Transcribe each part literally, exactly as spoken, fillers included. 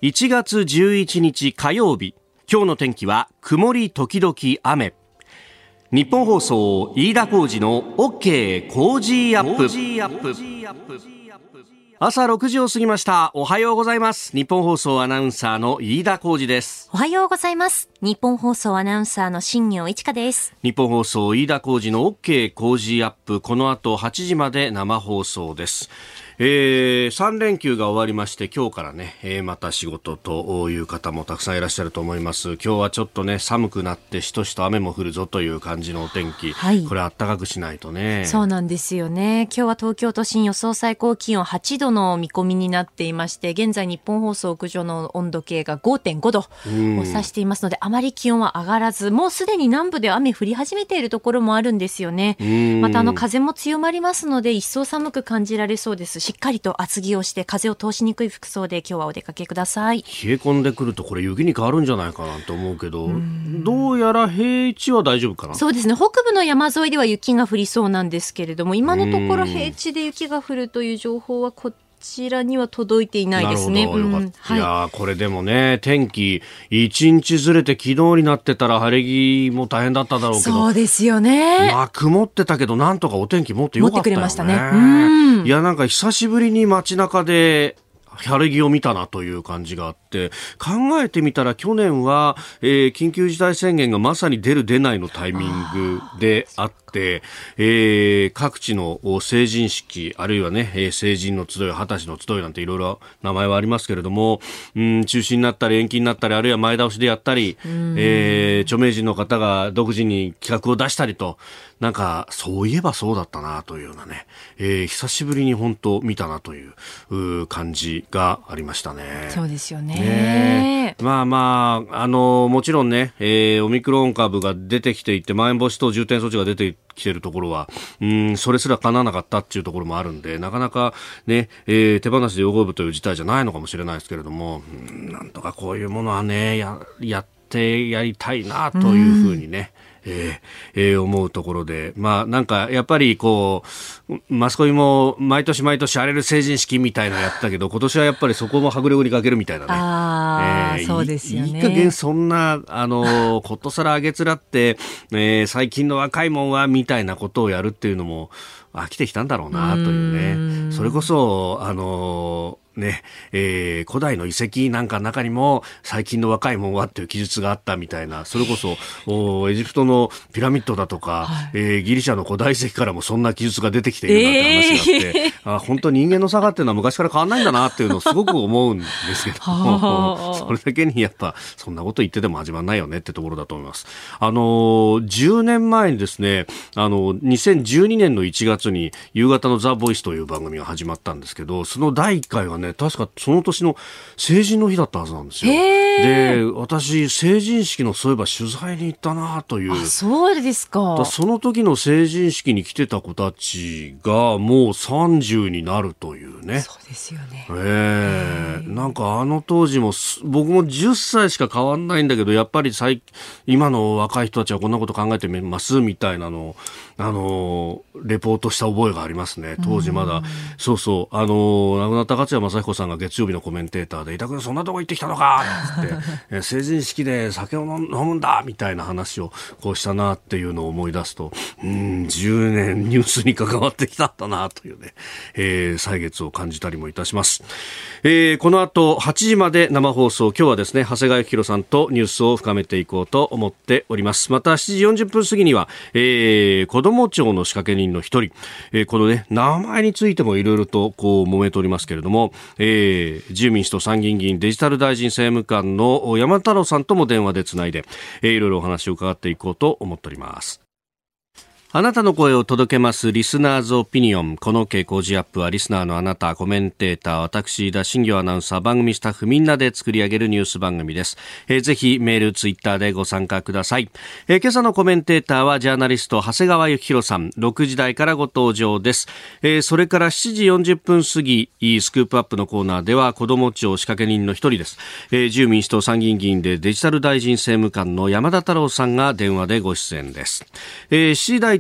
いちがつじゅういちにち火曜日、今日の天気は曇り時々雨。日本放送飯田浩司の OK 工事アップ。朝ろくじを過ぎました。おはようございます。日本放送アナウンサーの飯田浩司です。 おはようございます。日本放送アナウンサーの新業一華です。 日本放送飯田浩司の OK 工事アップ、この後はちじまで生放送です。えー、さん連休が終わりまして、今日からね、えー、また仕事という方もたくさんいらっしゃると思います。今日はちょっとね、寒くなってしとしと雨も降るぞという感じのお天気、はい、これ暖かくしないとね。 そうなんですよね。今日は東京都心予想最高気温はちどの見込みになっていまして、現在日本放送屋上の温度計が ごてんごどを指していますので、あまり気温は上がらず、もうすでに南部で雨降り始めているところもあるんですよね。またあの風も強まりますので、一層寒く感じられそうです。しっかりと厚着をして風を通しにくい服装で今日はお出かけください。 冷え込んでくるとこれ雪に変わるんじゃないかなと思うけど、どうやら平地は大丈夫かな。 そうですね、北部の山沿いでは雪が降りそうなんですけれども、今のところ平地で雪が降るという情報はここちらには届いていないですね。 なるほど、よかった。 うん、 いやこれでもね、天気一日ずれて昨日になってたら晴れ着も大変だっただろうけど、 そうですよね。 まあ曇ってたけどなんとかお天気もっと良かったよね。 持ってくれましたね。うん、 いやなんか久しぶりに街中で晴れ着を見たなという感じがあって、考えてみたら去年は、えー、緊急事態宣言がまさに出る出ないのタイミングであって、えー、各地の成人式あるいはね、えー、成人の集い、二十歳の集いなんていろいろ名前はありますけれども、うん、中止になったり延期になったり、あるいは前倒しでやったり、えー、著名人の方が独自に企画を出したりと、なんかそういえばそうだったなというようなね、えー、久しぶりに本当見たなというう感じがありましたね。 そうですよね。 ね、まあまあ、あのもちろんね、えー、オミクロン株が出てきていて、まん延防止等重点措置が出てきているところは、うん、それすら叶わなかったっていうところもあるんで、なかなかね、えー、手放しで喜ぶという事態じゃないのかもしれないですけれども、うん、なんとかこういうものはね、や、やってやりたいなというふうにね、えーえー、思うところで、まあなんかやっぱりこうマスコミも毎年毎年荒れる成人式みたいなのやったけど、今年はやっぱりそこもはぐれにかけるみたいなね。 あ、えー、そうですよね。 いい加減そんなあのことさらあげつらって、えー、最近の若いもんはみたいなことをやるっていうのも飽きてきたんだろうなというね。それこそあのねえー、古代の遺跡なんかの中にも最近の若いもんはっていう記述があったみたいな、それこそおエジプトのピラミッドだとか、はい、えー、ギリシャの古代遺跡からもそんな記述が出てきているなんて話があって、えー、あ本当に人間の差がっていうのは昔から変わんないんだなっていうのをすごく思うんですけどそれだけにやっぱそんなこと言ってても始まんないよねってところだと思います。あのー、じゅうねんまえにですね、あのにせんじゅうにねんのいちがつに夕方のザ・ボイスという番組が始まったんですけど、そのだいいっかいがね、確かその年の成人の日だったはずなんですよ。で、私成人式のそういえば取材に行ったなという。 あ、そうですか。 だその時の成人式に来てた子たちがもうさんじゅうになるというね。 そうですよね。 えー、なんかあの当時も僕もじゅっさいしか変わんないんだけど、やっぱり最今の若い人たちはこんなこと考えてますみたいなのをあのレポートした覚えがありますね。当時まだそうそうあの亡くなった勝谷正彦さんが月曜日のコメンテーターで、板倉そんなとこ行ってきたのかって成人式で酒を飲むんだみたいな話をこうしたなっていうのを思い出すと、うーんじゅうねんニュースに関わってきたんだなというね、えー、歳月を感じたりもいたします。えー、この後はちじまで生放送、今日はですね長谷川幸宏さんとニュースを深めていこうと思っております。またしちじよんじゅっぷん過ぎには、えー、子ども庁の仕掛け人の一人、えー、このね名前についてもいろいろとこう揉めておりますけれども、えー、自由民主党参議院議員デジタル大臣政務官の山田太郎さんとも電話でつないで、えー、いろいろお話を伺っていこうと思っております。あなたの声を届けますリスナーズオピニオン。この傾向時アップはリスナーのあなた、コメンテーター、私田新業アナウンサー、番組スタッフみんなで作り上げるニュース番組です。えー、ぜひメール、ツイッターでご参加ください。えー、今朝のコメンテーターはジャーナリスト長谷川幸宏さん、ろくじ台からご登場です。えー、それからしちじよんじゅっぷん過ぎスクープアップのコーナーでは子ども庁仕掛け人の一人です。えー、自由民主党参議院議員でデジタル大臣政務官の山田太郎さんが電話でご出演です。えー、しちじ台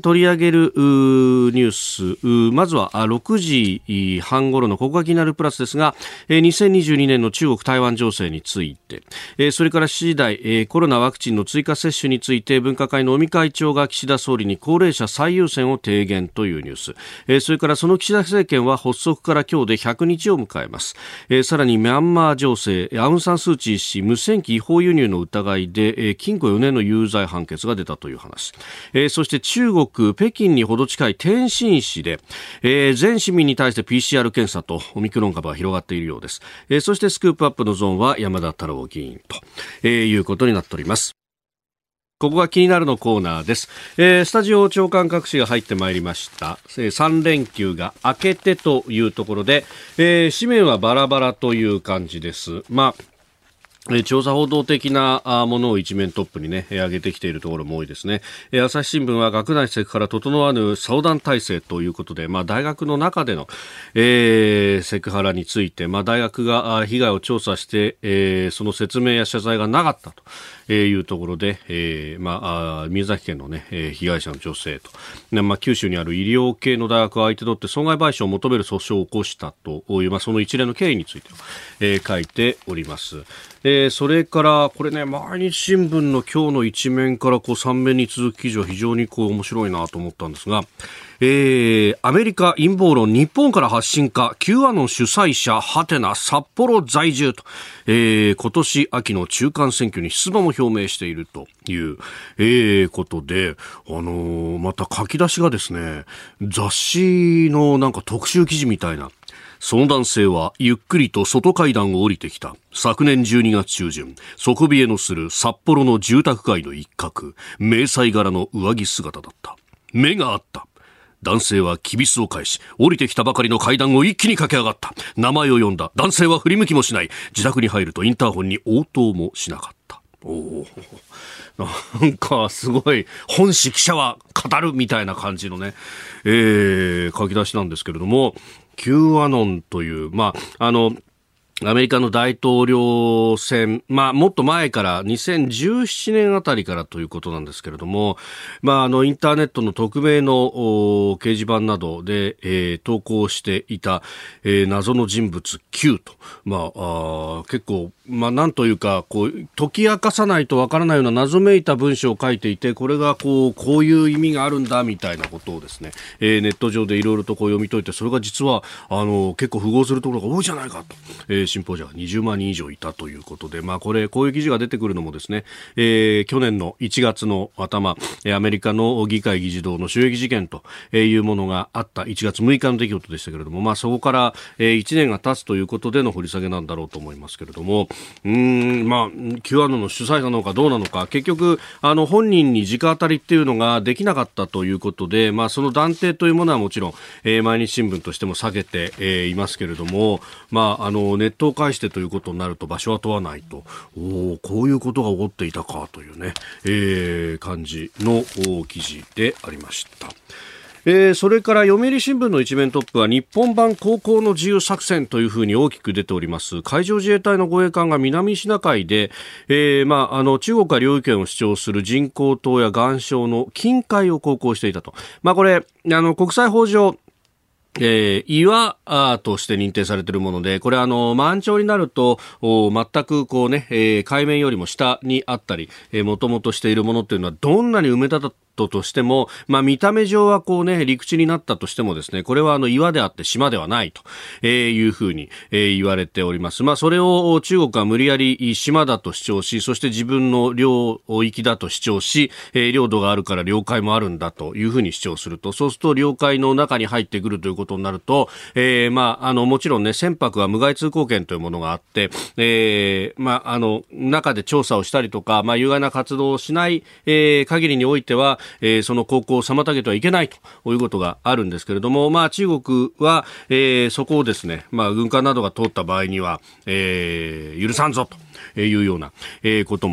取り上げるニュース、まずはろくじはん頃のここが気になるプラスですが、にせんにじゅうにねんの中国台湾情勢について、それからしちじ台コロナワクチンの追加接種について分科会の尾身会長が岸田総理に高齢者最優先を提言というニュース、それからその岸田政権は発足から今日でひゃくにちを迎えます。さらにミャンマー情勢、アウンサンスーチー氏無線機違法輸入の疑いで禁錮よねんの有罪判決が出たという話、そして中国北京にほど近い天津市で、全市民に対して ピーシーアール 検査とオミクロン株が広がっているようです。そしてスクープアップのゾーンは山田太郎議員ということになっております。ここが気になるのコーナーです。えー、スタジオ長官各紙が入ってまいりました。えー、さん連休が明けてというところで、えー、紙面はバラバラという感じです。まあ調査報道的なものを一面トップにね、上げてきているところも多いですね。朝日新聞は学内セクハラ整わぬ相談体制ということで、まあ大学の中での、えー、セクハラについて、まあ大学が被害を調査して、えー、その説明や謝罪がなかったというところで、えー、まあ宮崎県のね、被害者の女性と、まあ九州にある医療系の大学を相手取って損害賠償を求める訴訟を起こしたという、まあその一連の経緯について、えー、書いております。えー、それからこれね、毎日新聞の今日の一面からこうさん面に続く記事は非常にこう面白いなと思ったんですが、えー、アメリカ陰謀論日本から発信か Q アノン主催者ハテナ札幌在住と、えー、今年秋の中間選挙に出馬も表明しているという、えー、ことで、あのー、また書き出しがですね、雑誌のなんか特集記事みたいな。その男性はゆっくりと外階段を降りてきた。昨年じゅうにがつ中旬、底冷えのする札幌の住宅街の一角、迷彩柄の上着姿だった。目があった。男性はきびすを返し、降りてきたばかりの階段を一気に駆け上がった。名前を呼んだ。男性は振り向きもしない。自宅に入るとインターホンに応答もしなかった。おなんかすごい本誌記者は語るみたいな感じのね、えー、書き出しなんですけれども、Q アノンという、まあ、あの、アメリカの大統領選、まあ、もっと前からにせんじゅうななねんあたりからということなんですけれども、まあ、あのインターネットの匿名の掲示板などで、えー、投稿していた、えー、謎の人物 Q と、まあ、あ結構、まあ、なんというかこう解き明かさないとわからないような謎めいた文章を書いていて、これがこうこういう意味があるんだみたいなことをですね、えー、ネット上でいろいろとこう読み解いて、それが実はあの結構符合するところが多いじゃないかと、えー信奉者がにじゅうまんにん以上いたということで、まあ、これこういう記事が出てくるのもですね、えー、去年のいちがつの頭、アメリカの議会議事堂の襲撃事件というものがあったいちがつむいかの出来事でしたけれども、まあ、そこからいちねんが経つということでの掘り下げなんだろうと思いますけれども、うーん、まあ、Q アノンの主催者なのかどうなのか、結局あの本人に直当たりっていうのができなかったということで、まあ、その断定というものはもちろん、えー、毎日新聞としても避けて、えー、いますけれども、まあ、あのネットを介してということになると場所は問わないと、おこういうことが起こっていたかというね、えー、感じの記事でありました。えー、それから読売新聞の一面トップは日本版航行の自由作戦というふうに大きく出ております。海上自衛隊の護衛艦が南シナ海で、えーまあ、あの中国が領有権を主張する人工島や岩礁の近海を航行していたと、まあ、これあの国際法上えー、岩として認定されているもので、これあの満潮になると全くこうね、えー、海面よりも下にあったり、えー、もともとしているものっていうのはどんなに埋め立てとしても、まあ、見た目上はこうね陸地になったとしてもですね、これはあの岩であって島ではないというふうに、えー、言われております。まあ、それを中国は無理やり島だと主張し、そして自分の領域だと主張し、えー、領土があるから領海もあるんだというふうに主張すると、そうすると領海の中に入ってくるということになると、えー、まああのもちろんね船舶は無害通行権というものがあって、えー、まああの中で調査をしたりとか、まあ有害な活動をしない、えー、限りにおいては、えー、その航行を妨げてはいけないということがあるんですけれども、まあ中国は、えー、そこをですね、まあ軍艦などが通った場合には、えー、許さんぞというような、えー、ことも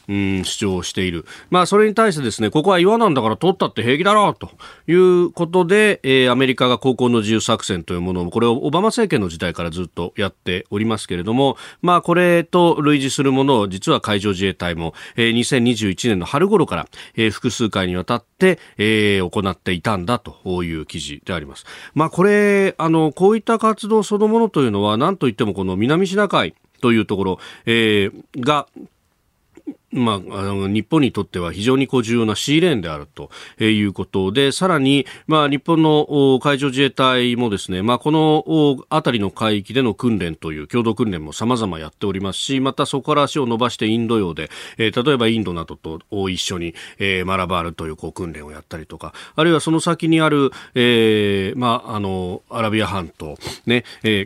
うん、主張している。まあ、それに対してですね、ここは岩なんだから取ったって平気だろうということで、えー、アメリカが航行の自由作戦というものを、これをオバマ政権の時代からずっとやっておりますけれども、まあ、これと類似するものを実は海上自衛隊も、えー、にせんにじゅういちねんの春頃から、えー、複数回にわたって、えー、行っていたんだという記事であります。まあ、これ、あの、こういった活動そのものというのは、何といってもこの南シナ海というところ、えー、が、まあ、あの日本にとっては非常にこう重要なシーレーンであるということで、さらに、まあ、日本の海上自衛隊もですね、まあ、この辺りの海域での訓練という共同訓練も様々やっておりますし、またそこから足を伸ばしてインド洋で、えー、例えばインドなどと一緒に、えー、マラバールというこう訓練をやったりとか、あるいはその先にある、えー、まあ、あのアラビア半島ね、えー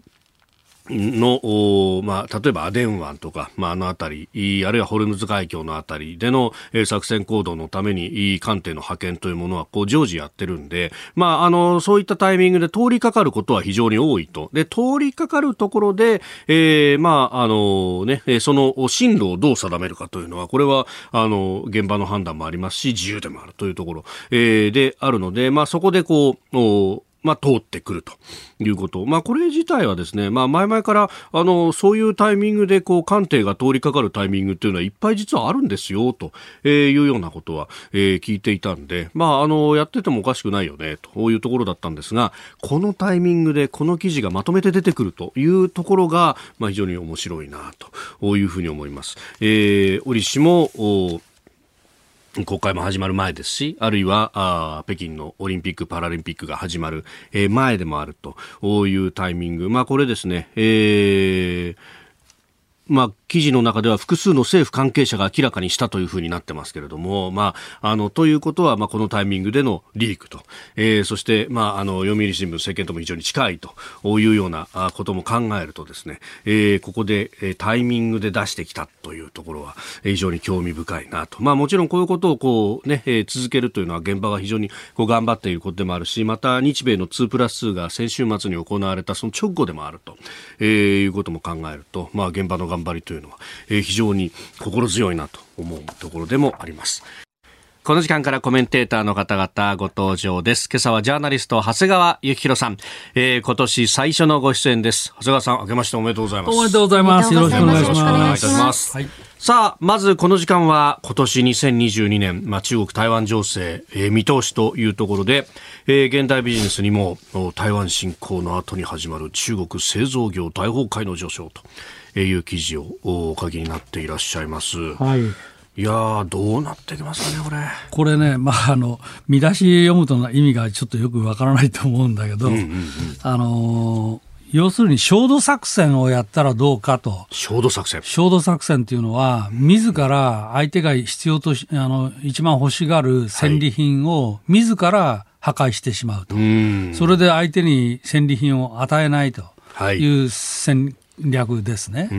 の、まあ、例えばアデン湾とか、まあ、あのあたり、あるいはホルムズ海峡のあたりでの、えー、作戦行動のために艦艇の派遣というものはこう常時やってるんで、まあ、あのそういったタイミングで通りかかることは非常に多いと。で、通りかかるところで、えー、まあ、あのね、その進路をどう定めるかというのは、これはあの現場の判断もありますし、自由でもあるというところ、えー、であるので、まあ、そこでこうまあ、通ってくるということ。まあ、これ自体はですね、まあ、前々から、あの、そういうタイミングで、こう、艦艇が通りかかるタイミングっていうのはいっぱい実はあるんですよ、というようなことは、えー、聞いていたんで、まあ、あの、やっててもおかしくないよね、というところだったんですが、このタイミングでこの記事がまとめて出てくるというところが、まあ、非常に面白いな、というふうに思います。えー、折しも、国会も始まる前ですし、あるいはあ北京のオリンピック・パラリンピックが始まる、えー、前でもあるというタイミング、まあ、これですね、えーまあ、記事の中では複数の政府関係者が明らかにしたというふうになってますけれども、まあ、あのということは、まあ、このタイミングでのリークと、えー、そして、まあ、あの読売新聞政権とも非常に近いというようなことも考えるとですね、えー、ここで、えー、タイミングで出してきたというところは非常に興味深いなと。まあ、もちろんこういうことをこう、ねえー、続けるというのは現場が非常にこう頑張っていることでもあるし、また日米のにプラスにが先週末に行われたその直後でもあると、えー、いうことも考えると、まあ、現場の頑張りというのは、えー、非常に心強いなと思うところでもあります。この時間からコメンテーターの方々ご登場です。今朝はジャーナリスト長谷川幸宏さん、えー、今年最初のご出演です。長谷川さん、明けましておめでとうございます。 おめでとうございます。よろしくお願いします。よろしくお願いいたします。 はい、さあ、まずこの時間は今年にせんにじゅうにねん、まあ、中国台湾情勢、えー、見通しというところで、えー、現代ビジネスにも台湾侵攻の後に始まる中国製造業大崩壊の序章という記事をお書きになっていらっしゃいます。はい。いやー、どうなってきますかね、これ。 これね、まあ、あの、見出し読むとの意味がちょっとよくわからないと思うんだけど、うんうんうん、あのー、要するに焦土作戦をやったらどうかと。 焦土作戦。 焦土作戦っていうのは、自ら相手が必要とし、あの、一番欲しがる戦利品を自ら破壊してしまうと。はい、それで相手に戦利品を与えないという戦略ですね。うん、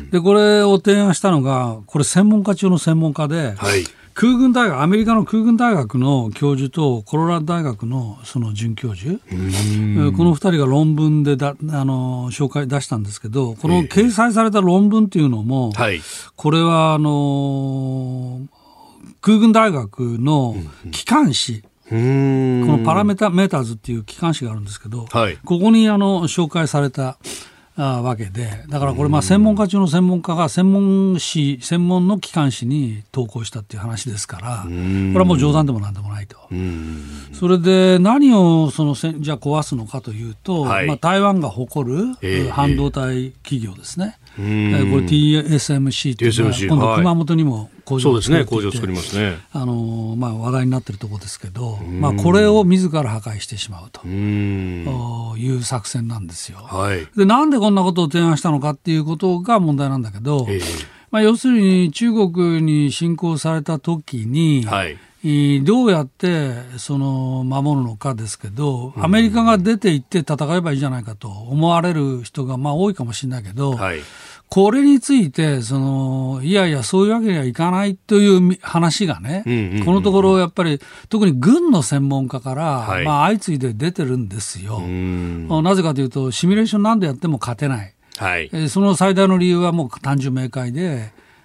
で、これを提案したのが、これ専門家中の専門家で、はい、空軍大学、アメリカの空軍大学の教授とコロラド大学のその准教授、このふたりが論文でだあの紹介出したんですけど、この掲載された論文っていうのも、えー、これはあの空軍大学の機関誌、このパラメーターズっていう機関誌があるんですけど、はい、ここにあの紹介されたあわけで、だからこれまあ専門家中の専門家が専門誌、専門の機関誌に投稿したっていう話ですから、これはもう冗談でもなんでもないと。それで何をそのじゃあ壊すのかというと、はい、まあ、台湾が誇る半導体企業ですね。これ ティーエスエムシー というのは今度熊本にも工場を作っていて、 そうですね、工場を作りますね。 あの、まあ、話題になっているところですけど、まあ、これを自ら破壊してしまうという作戦なんですよ。はい、で、なんでこんなことを提案したのかっていうことが問題なんだけど、えーまあ、要するに中国に侵攻された時に、はい、どうやってその守るのかですけど、アメリカが出て行って戦えばいいじゃないかと思われる人がまあ多いかもしれないけど、はい、これについてそのいやいやそういうわけにはいかないという話がね、うんうんうん、このところやっぱり特に軍の専門家から、はいまあ、相次いで出てるんですよ。なぜかというとシミュレーション何度やっても勝てない、はい、その最大の理由はもう単純明快で、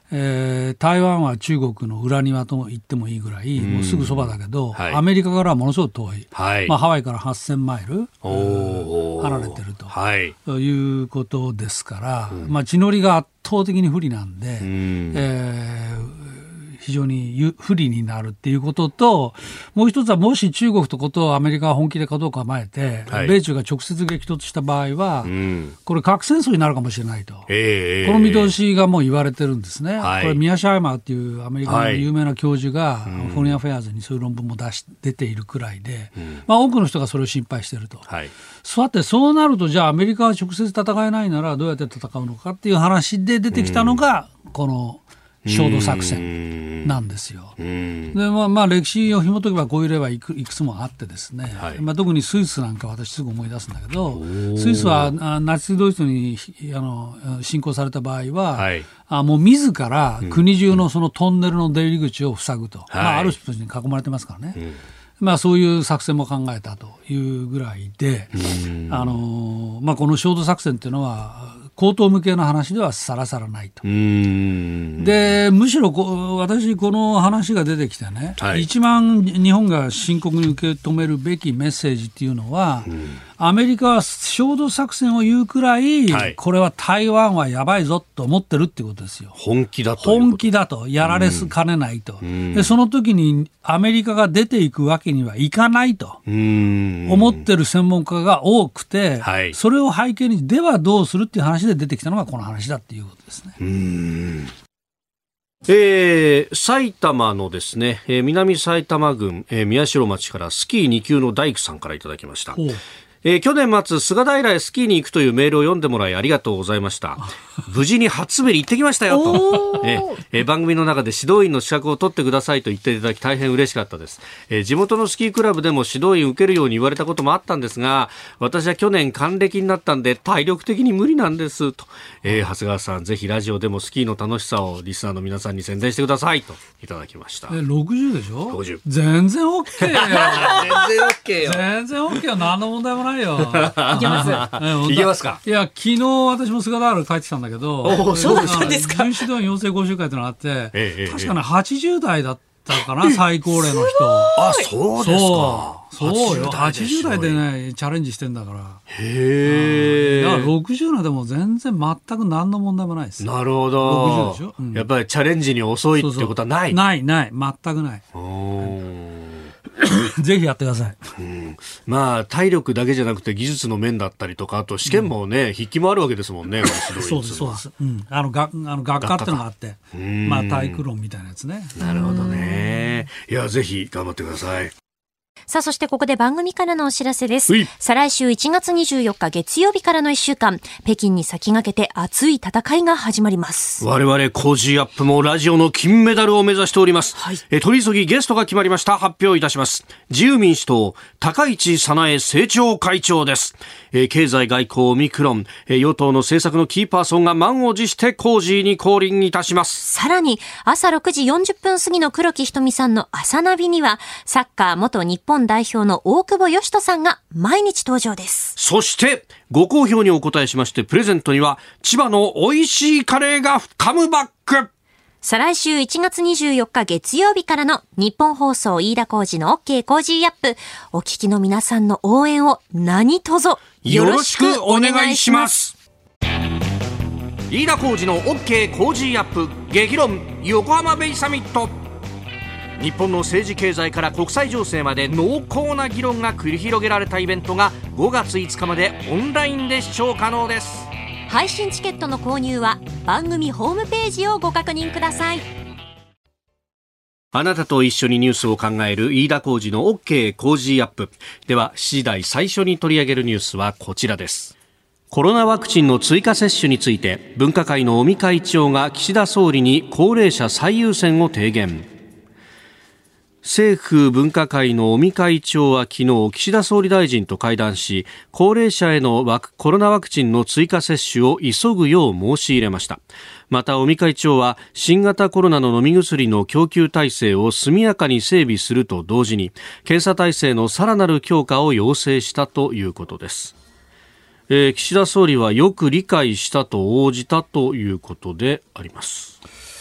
えー、台湾は中国の裏庭と言ってもいいぐらい、うん、もうすぐそばだけど、はい、アメリカからはものすごく遠い、はいまあ、ハワイからはっせんマイル離れてると、はい、いうことですから、うんまあ、地のりが圧倒的に不利なんで、うんえー非常に不利になるっていうことと、もう一つはもし中国とことをアメリカが本気でかどうか構えて、はい、米中が直接激突した場合は、うん、これ核戦争になるかもしれないと、えー、この見通しがもう言われてるんですね、はい、これミア・シャイマーっていうアメリカの有名な教授が、はい、フォレンアフェアーズにそういう論文も出し出ているくらいで、うんまあ、多くの人がそれを心配していると、はい、さてそうなるとじゃあアメリカは直接戦えないならどうやって戦うのかっていう話で出てきたのが、うん、この焦土作戦なんですよ。で、まあまあ、歴史を紐解けばこういう例はいく、いくつもあってですね、はいまあ、特にスイスなんか私すぐ思い出すんだけど、スイスはナチスドイツにあの侵攻された場合は、はい、あもう自ら国中のそのトンネルの出入り口を塞ぐと、うんまあ、ある人に囲まれてますからね、はいまあ、そういう作戦も考えたというぐらいで、あのまあ、この焦土作戦というのは高等無形な話ではさらさらないと。うーんでむしろこ私この話が出てきてね、はい、一番日本が深刻に受け止めるべきメッセージっていうのは、アメリカは焦土作戦を言うくらい、はい、これは台湾はやばいぞと思ってるってことですよ。 本気だと本気だとやられすかねないと、でその時にアメリカが出ていくわけにはいかないと思ってる専門家が多くて、はい、それを背景にではどうするっていう話で出てきたのがこの話だっていうことですね。 うーんえー、埼玉のですね、えー、南埼玉郡、えー、宮代町からスキーに級の大工さんからいただきました。えー、去年末菅平へスキーに行くというメールを読んでもらいありがとうございました。無事に初滑り行ってきましたよと、えーえー、番組の中で指導員の資格を取ってくださいと言っていただき大変嬉しかったです。えー、地元のスキークラブでも指導員受けるように言われたこともあったんですが、私は去年還暦になったんで体力的に無理なんですと、えー、長谷川さんぜひラジオでもスキーの楽しさをリスナーの皆さんに宣伝してくださいといただきました。 えろくじゅうでしょ。 ろくじゅう全然 OK よ全然 OK よ全然 OK よ何の問題もないよいけます。 いけますか。 いや昨日私も菅平帰ってきたんだけど、 おそうだったんですか。 準指導員養成講習会というのがあって、ええ、確かねはちじゅう代だったかな、最高齢の人。 あそうですか。 そうよはちじゅう代でねチャレンジしてんだから。 へえ。 だからろくじゅう代でも全然全く何の問題もないです。 なるほど。 ろくじゅうでしょ、うん、 やっぱりチャレンジに遅いってことはない。 そうそうないない全くない。ぜひやってください。 うん、まあ体力だけじゃなくて技術の面だったりとか、あと試験もね、うん、筆記もあるわけですもんね。 そうですそうです。うん、あの学あの学科っていうのがあって、まあ体育論みたいなやつね。 なるほどね。いやぜひ頑張ってください。 さあ、そしてここで番組からのお知らせです。再来週いちがつにじゅうよっか月曜日からのいっしゅうかん、北京に先駆けて熱い戦いが始まります。 我々コージーアップもラジオの金メダルを目指しております。はい、え取り急ぎゲストが決まりました。発表いたします。自由民主党高市早苗政調会長です。え経済外交オミクロン、え与党の政策のキーパーソンが満を持してコージーに降臨いたします。 さらに朝ろくじよんじゅっぷん過ぎの黒木瞳さんの朝ナビには、サッカー元日本代表の大久保嘉人さんが毎日登場です。 そしてご好評にお答えしまして、プレゼントには千葉の美味しいカレーがカムバック。 再来週いちがつにじゅうよっか月曜日からの日本放送飯田浩司の OK コージーアップ、お聞きの皆さんの応援を何卒よろしくお願いします。飯田浩司の OK コージーアップ激論横浜ベイサミット。日本の政治経済から国際情勢まで濃厚な議論が繰り広げられたイベントがごがついつかまでオンラインで視聴可能です。 配信チケットの購入は番組ホームページをご確認ください。 あなたと一緒にニュースを考える飯田浩司の OK コージーアップでは、しちじ台最初に取り上げるニュースはこちらです。コロナワクチンの追加接種について、分科会の尾身会長が岸田総理に高齢者最優先を提言。政府分科会の尾身会長は昨日、岸田総理大臣と会談し、高齢者へのワクコロナワクチンの追加接種を急ぐよう申し入れました。また尾身会長は、新型コロナの飲み薬の供給体制を速やかに整備すると同時に、検査体制のさらなる強化を要請したということです。えー、岸田総理はよく理解したと応じたということであります。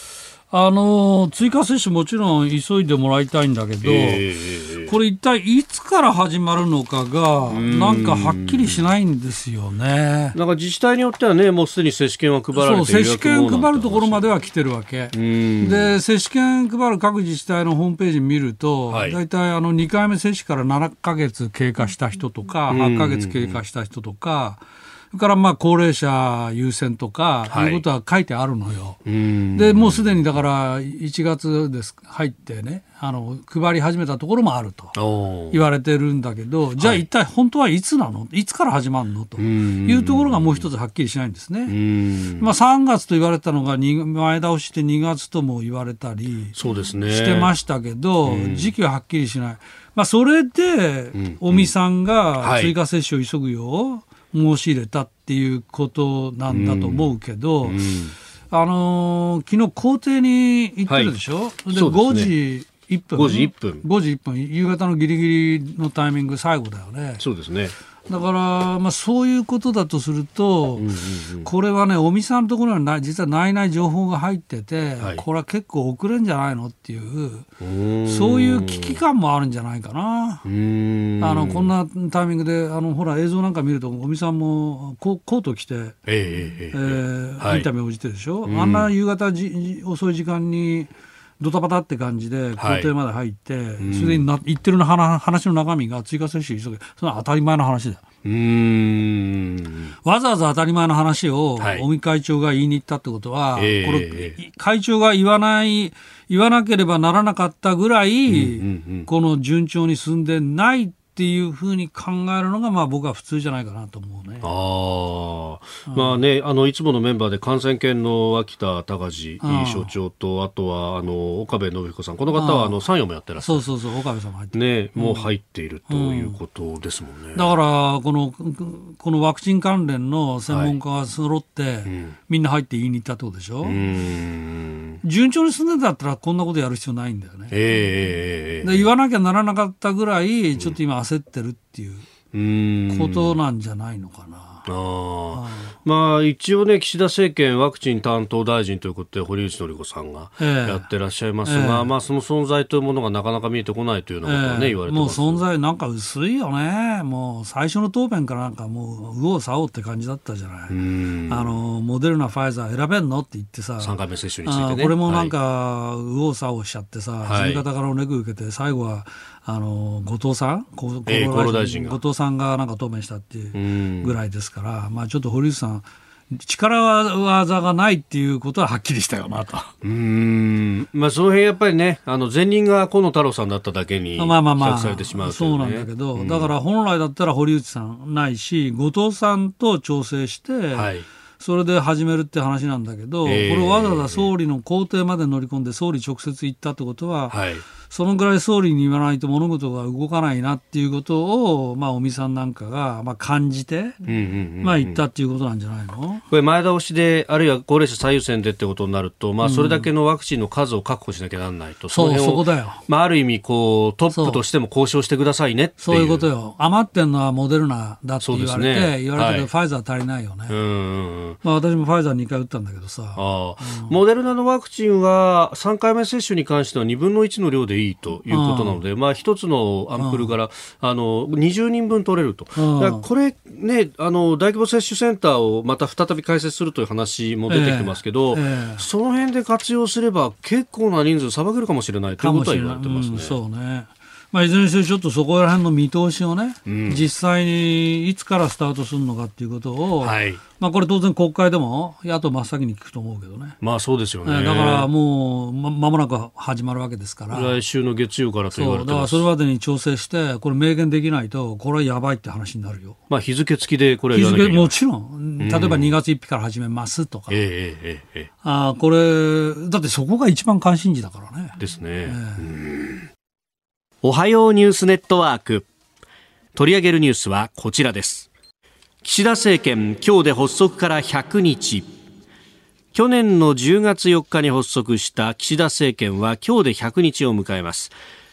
あの追加接種もちろん急いでもらいたいんだけど、えー、これ一体いつから始まるのかがなんかはっきりしないんですよね。 なんか自治体によってはね、もうすでに接種券は配られている。 そう、接種券配るところまでは来てるわけで、接種券配る各自治体のホームページ見ると、はい、だいたいあのにかいめ接種からななかげつ経過した人とかはちかげつ経過した人とか、それからまあ高齢者優先とか、はい、いうことは書いてあるのよ。でもうすでにだからいちがつです入ってね、あの配り始めたところもあると言われてるんだけど、じゃあ一体本当はいつなの、いつから始まるのというところがもう一つはっきりしないんですね。まあ、さんがつと言われたのが前倒してにがつとも言われたりしてましたけど、時期ははっきりしない。まあ、それで尾身さんが追加接種を急ぐよう申し入れたっていうことなんだと思うけど、うんうん、あのー、昨日公邸に行ってるでしょ、はい、でごじいっぷん、 ごじいっぷんごじいっぷん夕方のギリギリのタイミング最後だよね。 そうですね。 だから、まあ、そういうことだとすると、うんうんうん、これはね尾身さんのところには実はないない情報が入ってて、はい、これは結構遅れんじゃないのっていうそういう危機感もあるんじゃないかな。うーんあのこんなタイミングであのほら映像なんか見ると尾身さんもコート着て、えーえーはい、インタビュー応じてるでしょ。あんな夕方じ遅い時間にドタバタって感じで校庭まで入って、はい、それでな言ってる話の中身が追加接種急げ、それは当たり前の話だよ。うーんわざわざ当たり前の話を尾身会長が言いに行ったってことは、はい、これ会長が言わない言わなければならなかったぐらい、うんうんうん、この順調に進んでないっていうふうに考えるのがまあ僕は普通じゃないかなと思うね。 あ、うん、まあね、あのいつものメンバーで感染研の秋田隆所長と、あとはあの岡部信彦さん、この方はあの参与もやってらっしゃる。そうそうそう、岡部さんも入ってる、ね、もう入っているということですもんね。 だからこのこのワクチン関連の専門家が揃って、はいうん、みんな入って言いに行ったってことでしょ。うーん順調に進んでんだったらこんなことやる必要ないんだよね。えー、で言わなきゃならなかったぐらいちょっと今焦ってるっていうことなんじゃないのかな。 あまあ、一応ね岸田政権ワクチン担当大臣ということで堀内詔子さんがやってらっしゃいますが、えーまあ、その存在というものがなかなか見えてこないというようなことはね、えー、言われてます。 もう存在なんか薄いよね。もう最初の答弁からなんかもう右往左往って感じだったじゃない。うんあのモデルナファイザー選べんのって言ってささんかいめ接種についてね、 これもなんか右往左往しちゃってさ、はい、自分方からおねぐ受けて最後はあの後藤さん、 えー、厚労大臣が後藤さんがなんか答弁したっていうぐらいですから、まあ、ちょっと堀内さん力技がないっていうことははっきりしたよなと。 うーん、まあ、その辺やっぱりねあの前任が河野太郎さんだっただけにまあまあまあされてしまう、ね、 そうなんだけど、うん、だから本来だったら堀内さんないし後藤さんと調整して、はい、それで始めるって話なんだけど、えー、これをわざわざ総理の公邸まで乗り込んで総理直接行ったってことは、はい、そのぐらい総理に言わないと物事が動かないなっていうことを、まあ、尾身さんなんかが、まあ、感じて、うんうんうんうん、まあ、言ったっていうことなんじゃないの。 これ前倒しであるいは高齢者最優先でってことになると、まあ、それだけのワクチンの数を確保しなきゃならないと、うん、 その辺を、そうそこだよ、 まあ、ある意味こうトップとしても交渉してくださいねっていう、 そういうことよ。余ってんのはモデルナだって言われて、ね、言われたけど、はい、ファイザー足りないよね。うんうんうんまあ、私もファイザーにかい打ったんだけどさ、あ、 うん、モデルナのワクチンはさんかいめ接種に関してはにぶんのいちの量でいいということなので、まあ、一つのアンプルからあのにじゅうにんぶん取れると。だからこれ、ね、あの大規模接種センターをまた再び開設するという話も出てきてますけど、えーえー、その辺で活用すれば結構な人数さばけるかもしれないということは言われてますね。うん、 そうね。まあ、いずれにせよちょっとそこら辺の見通しをね、うん、実際にいつからスタートするのかっていうことを、はいまあ、これ当然国会でも野党真っ先に聞くと思うけどね。 まあそうですよね。 だからもうま、間もなく始まるわけですから、 来週の月曜からと言われてます。 そうだからそれまでに調整してこれ明言できないとこれはやばいって話になるよ。 まあ、日付付きでこれは言わなきゃいけない。 もちろん例えばにがつついたちから始めますとか、うん、えーえーえー、あこれだってそこが一番関心事だからね。 ですね、えーうんおはようニュースネットワーク、取り上げるニュースはこちらです。岸田政権今日で発足からひゃくにち。去年のじゅうがつよっかに発足した岸田政権は今日でひゃくにちを迎えます。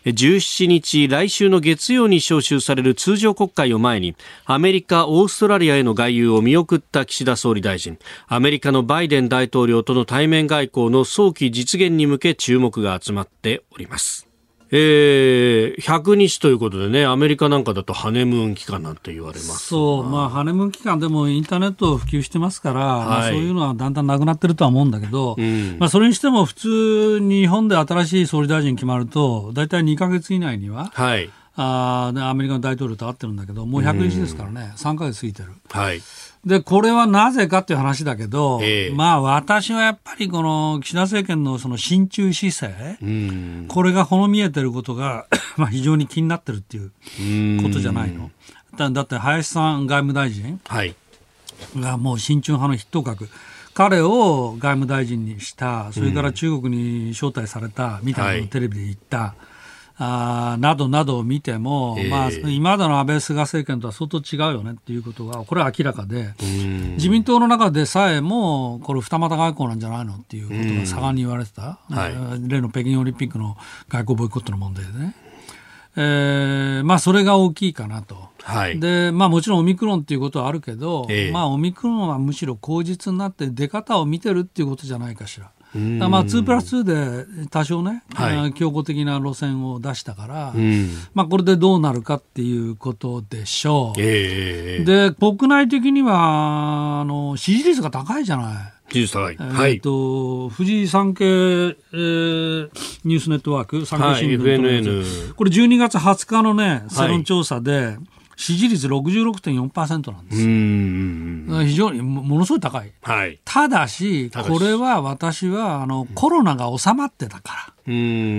じゅうしちにち来週の月曜に召集される通常国会を前にアメリカ、オーストラリアへの外遊を見送った岸田総理大臣。アメリカのバイデン大統領との対面外交の早期実現に向け注目が集まっております。えー、ひゃくにちということでね、アメリカなんかだとハネムーン期間なんて言われます。 そう、まあ、ハネムーン期間でもインターネット普及してますから、はい、まあ、そういうのはだんだんなくなってるとは思うんだけど、うん、まあ、それにしても普通日本で新しい総理大臣決まるとだいたいにかげつ以内には、はい、あアメリカの大統領と会ってるんだけど、もうひゃくにちですからね、うん、さんかげつ過ぎてる、はい、でこれはなぜかっていう話だけど、えー、まあ私はやっぱりこの岸田政権のその親中姿勢、うん、これがほの見えてることがまあ非常に気になってるっていうことじゃないの。だ, だって林さん外務大臣がもう親中派の筆頭格、彼を外務大臣にした、それから中国に招待されたみたいなのをテレビで言った、はい、あなどなどを見ても、えーまあ、今までの安倍菅政権とは相当違うよねっていうことがこれは明らかで、自民党の中でさえもこれ二股外交なんじゃないのっていうことが盛んに言われてた、はい、例の北京オリンピックの外交ボイコットの問題でね、えーまあ、それが大きいかなと、はい、でまあ、もちろんオミクロンっていうことはあるけど、えーまあ、オミクロンはむしろ口実になって出方を見てるっていうことじゃないかしら。まあにプラスにで多少ね、はい、強硬的な路線を出したから、まあ、これでどうなるかっていうことでしょう、えー、で国内的にはあの支持率が高いじゃない。 支持率高い、 えーとはい、富士産経、えー、ニュースネットワーク産経新聞、はい、エフエヌエヌ、これじゅうにがつはつかのね世論調査で、はい、支持率 ろくじゅうろくてんよんパーセント なんですよ。うん非常にものすごい高い、はい、ただしこれは私はあのコロナが収まってたから、うん、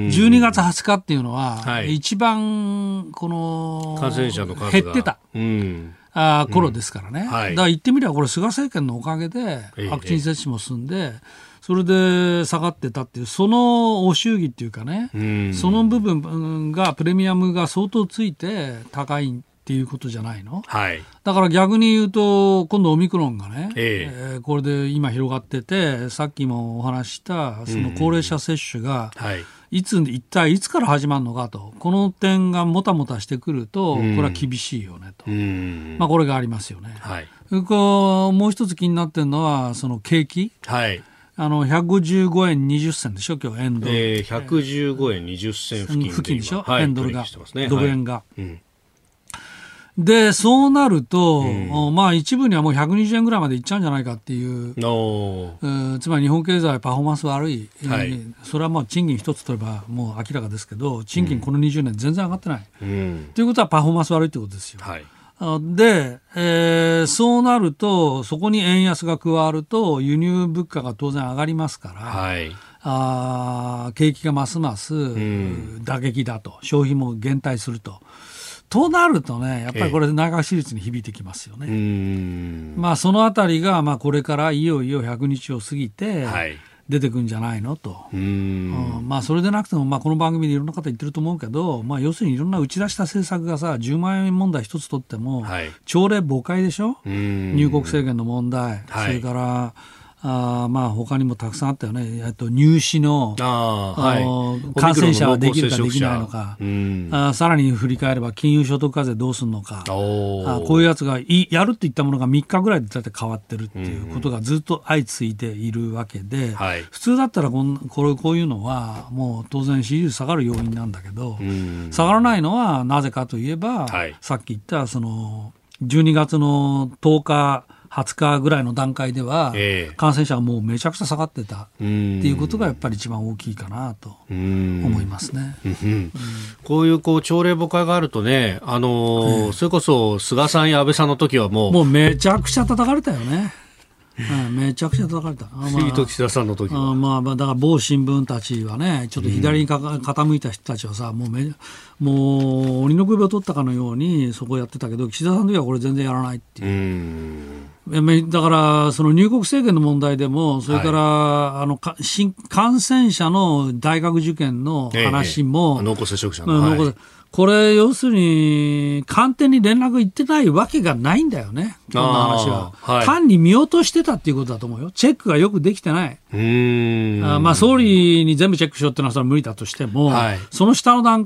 じゅうにがつはつかっていうのは、はい、一番この感染者の数が減ってた、うんあ頃ですからね、うんはい、だから言ってみればこれ菅政権のおかげでワクチン接種も進んで、ええ、それで下がってたっていうそのお祝儀っていうかね、うん、その部分がプレミアムが相当ついて高いっていうことじゃないの、はい、だから逆に言うと今度オミクロンがね、えええー、これで今広がっててさっきもお話したその高齢者接種が、うんはいいつ一体いつから始まるのかとこの点がもたもたしてくるとこれは厳しいよねと、まあ、これがありますよね、はい、こうもう一つ気になってるのはその景気、はい、あのひゃくごじゅうごえんにじゅっせんでしょ今日円ドル、えー、 ひゃくじゅうごえんにじゅっせん付近で付近でしょ、 はい、 円ドルが、 ね、 ドル円が、はいうんでそうなると、うんまあ、一部にはもうひゃくにじゅうえんぐらいまでいっちゃうんじゃないかっていう、えー、つまり日本経済パフォーマンス悪い、はい、それはもう賃金一つ取ればもう明らかですけど賃金このにじゅうねん全然上がってない、うん、ということはパフォーマンス悪いということですよ、はい、で、えー、そうなるとそこに円安が加わると輸入物価が当然上がりますから、はい、あ景気がますます打撃だと、うん、消費も減退するととなるとねやっぱりこれ内閣支持率に響いてきますよね、えーまあ、そのあたりがまあこれからいよいよひゃくにちを過ぎて出てくるんじゃないのと、はいうんまあ、それでなくてもまあこの番組でいろんな方言ってると思うけど、まあ、要するにいろんな打ち出した政策がさじゅうまんえん問題一つ取っても、はい、朝令暮改でしょ入国制限の問題、はい、それからあまあ他にもたくさんあったよね。あと入試のあ、はい、感染者はできるかできないのか、うん、あさらに振り返れば金融所得課税どうするのか、あこういうやつがいやるって言ったものがみっかぐらいでだって変わってるっていうことがずっと相次いでいるわけで、うん普通だったらこんこれこういうのはもう当然支持率下がる要因なんだけど、うん、下がらないのはなぜかといえば、はい、さっき言ったそのじゅうにがつのとおかはつかぐらいの段階では感染者がもうめちゃくちゃ下がってたっていうことがやっぱり一番大きいかなと思いますね。うんうん、 こういうこう朝令暮改があるとね、あのーえー、それこそ菅さんや安倍さんの時はもうもうめちゃくちゃ叩かれたよね。うん、めちゃくちゃ叩かれた。 不思議と岸田さんの時は、 あまあ、だから某新聞たちはねちょっと左にかか、うん、傾いた人たちはさもうめもう鬼の首を取ったかのようにそこをやってたけど岸田さんの時はこれ全然やらないっていう。うんだからその入国制限の問題でもそれから、はい、あのか新感染者の大学受験の話も、 ええ、濃厚接触者の、はい、これ要するに官邸に連絡行ってないわけがないんだよねこの話は、はい、単に見落としてたっていうことだと思うよ。チェックがよくできてない。うーんあまあ総理に全部チェックしようってのはそれは無理だとしても、はい、その下の段階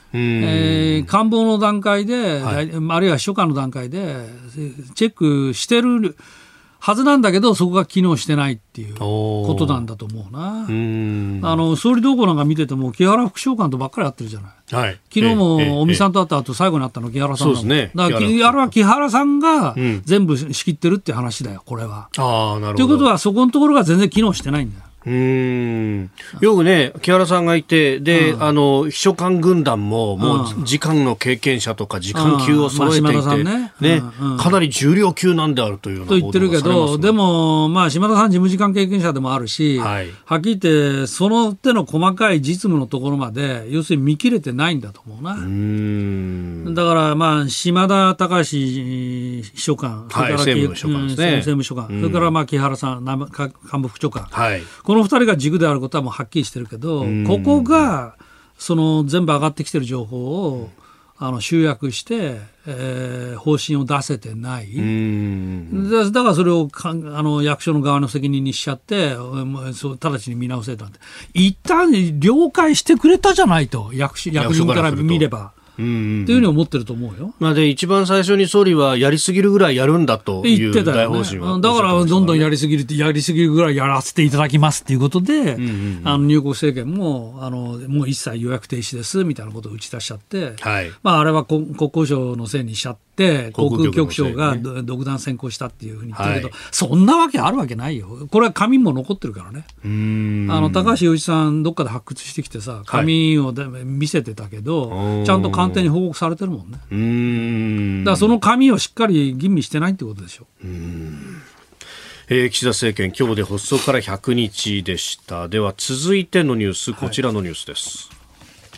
えー、官房の段階で、はい、あるいは秘書官の段階でチェックしてるはずなんだけど、そこが機能してないっていうことなんだと思うな。うーん、あの総理動向なんか見てても木原副長官とばっかりやってるじゃない。はい、昨日も尾身さんと会った後、最後に会ったの木原さんなんだ。そうですね。だから木原は木原さんが全部仕切ってるって話だよ、これは。ああ、なるほど。ということはそこのところが全然機能してないんだよ。 うーん、よくね、木原さんがいて、で、うん、あの秘書官軍団ももう時間の経験者とか時間級を揃えていて、うん、まあ、島田さんね、ね、うんうん、かなり重量級なんであるというようなと言ってるけど、でも、まあ、島田さん事務次官経験者でもあるし、はい、はっきり言ってその手の細かい実務のところまで要するに見切れてないんだと思うな。うーん、だから、まあ、島田隆秘書官、それから、はい、政務秘書官ですね、政務秘書官、うん、それからまあ木原さん幹部副長官、はい、このこのふたりが軸であることはもうはっきりしてるけど、ここがその全部上がってきてる情報をあの集約して、えー、方針を出せてない。だ, だからそれをかあの役所の側の責任にしちゃってそう直ちに見直せたんで、一旦了解してくれたじゃないと、役, 役人から見れば。っていうふうに思ってると思うよ。 まあ、で一番最初に総理はやりすぎるぐらいやるんだという大方針は、 ね、だからどんどんやりすぎるってやりすぎるぐらいやらせていただきますっていうことで、うんうんうん、あの入国制限もあのもう一切予約停止ですみたいなことを打ち出しちゃって、はい、まあ、あれは国交省のせいにしちゃって航空局長が独断専行したっていうふうに言ってるけど、はい、そんなわけあるわけないよ。これは紙も残ってるからね。うーん、あの高橋洋一さんどっかで発掘してきてさ、紙を見せてたけど、はい、ちゃんと官邸に報告されてるもんね。うーん、だからその紙をしっかり吟味してないってことでしょ。うーん、 えー、岸田政権今日で発足からひゃくにちでした。では続いてのニュース、こちらのニュースです、はい。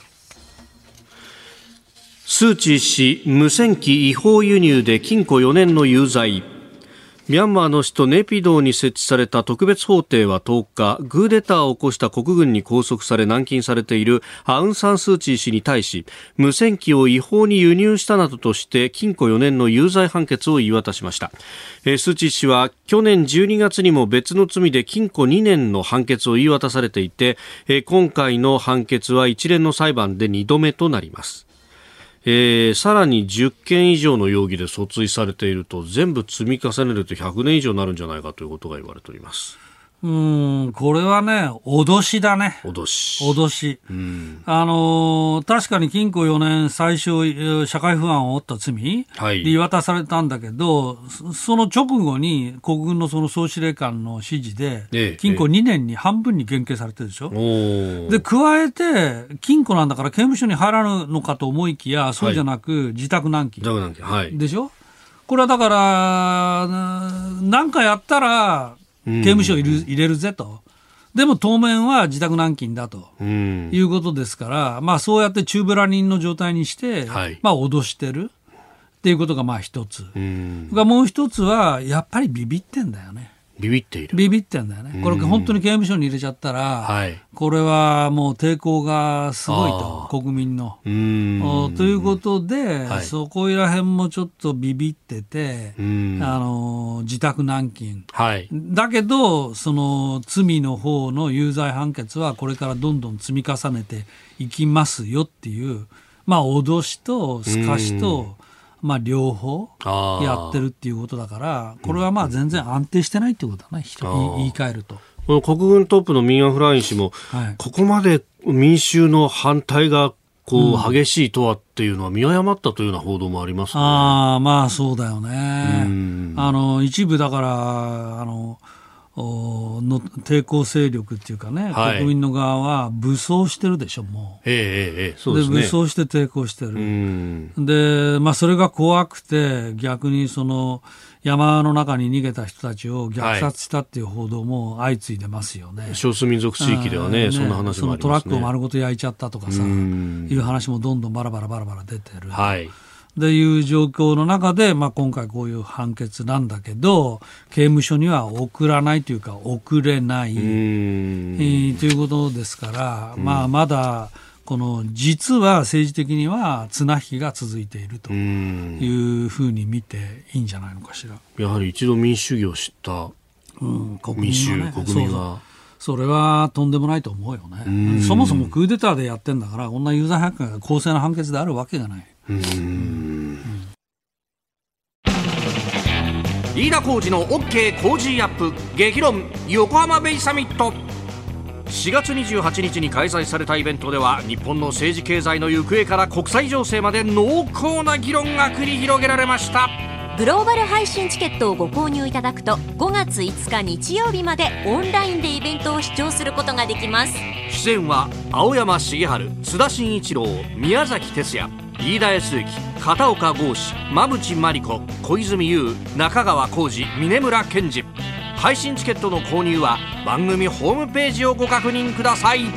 スー・チー氏無線機違法輸入で禁錮よねんの有罪。ミャンマーの首都ネピドーに設置された特別法廷はとおか、クーデターを起こした国軍に拘束され軟禁されているアウン・サン・スー・チー氏に対し、無線機を違法に輸入したなどとして禁錮よねんの有罪判決を言い渡しました。えー、スー・チー氏は去年じゅうにがつにも別の罪で禁錮にねんの判決を言い渡されていて、えー、今回の判決は一連の裁判でにどめとなります。えー、さらにじゅっけん以上の容疑で訴追されていると、全部積み重ねるとひゃくねん以上になるんじゃないかということが言われております。 うーん、これはね、脅しだね。 脅し。 脅し。うん、あのー、確かに禁錮よねん最初、社会不安を負った罪で言い渡されたんだけど、はい、その直後に国軍のその総司令官の指示で、ええ、禁錮にねんに半分に減刑されてるでしょ。ええ、で、加えて、禁錮なんだから刑務所に入らぬのかと思いきや、そうじゃなく、はい、自宅軟禁。自宅軟禁。はい。でしょ。これはだから、なんかやったら、刑務所入れるぜと。でも当面は自宅軟禁だということですから、まあ、そうやって中ぶら人の状態にして、はい、まあ、脅してるっていうことがまあ一つ。がもう一つはやっぱりビビってんだよね。 ビビっている。 ビビってんだよね。これ本当に刑務所に入れちゃったら、はい、これはもう抵抗がすごいと、国民の。うーんということで、はい、そこら辺もちょっとビビってて、あの自宅軟禁、はい、だけどその罪の方の有罪判決はこれからどんどん積み重ねていきますよっていう、まあ、脅しとすかしと、まあ、両方やってるっていうことだから、これはまあ全然安定してないってことだね、言い換えると。 この国軍トップのミン・アウン・フライン氏も、はい、ここまで民衆の反対がこう激しいとはっていうのは見誤ったというような報道もありますね。 ああ、まあそうだよね。あの一部だからあのの抵抗勢力っていうかね、はい、国民の側は武装してるでしょ、もう。ええええ、そうですね。で武装して抵抗してる。うんで、まあ、それが怖くて逆にその山の中に逃げた人たちを虐殺したっていう報道も相次いでますよね。はい、少数民族地域では ね, ねそんな話もありますね。そのトラックを丸ごと焼いちゃったとかさ、いう話もどんどんバラバラバラバラ出てる。はい。でいう状況の中で、まあ、今回こういう判決なんだけど、刑務所には送らないというか送れない、えー、ということですから、まあ、まだこの実は政治的には綱引きが続いているというふうに見ていいんじゃないのかしら。 やはり一度民主主義を知った民衆、うん、国民は、ね、国民はそれはとんでもないと思うよね。そもそもクーデターでやってんだから、こんな有罪判決が公正な判決であるわけがない。うーん、うん飯田浩司の OK 工事アップ激論横浜ベイサミット。しがつにじゅうはちにちに開催されたイベントでは、日本の政治経済の行方から国際情勢まで濃厚な議論が繰り広げられました。 グローバル配信チケットをご購入いただくと、ごがついつか日曜日までオンラインでイベントを視聴することができます。 出演は青山茂春、津田慎一郎、宮崎哲也、飯田康之、片岡剛志、馬淵真理子、小泉悠、中川浩二、峯村健二。配信チケットの購入は番組ホームページをご確認ください。